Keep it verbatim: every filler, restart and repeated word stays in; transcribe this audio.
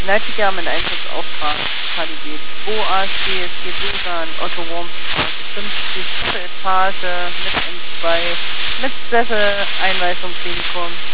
Leipziger mit Einsatzauftrag K D G zwei A S G S G Busan, Otto Wormstraße fünfzig, dritte Etage mit M zwei, mit Sessel, Einweisung Klinikum.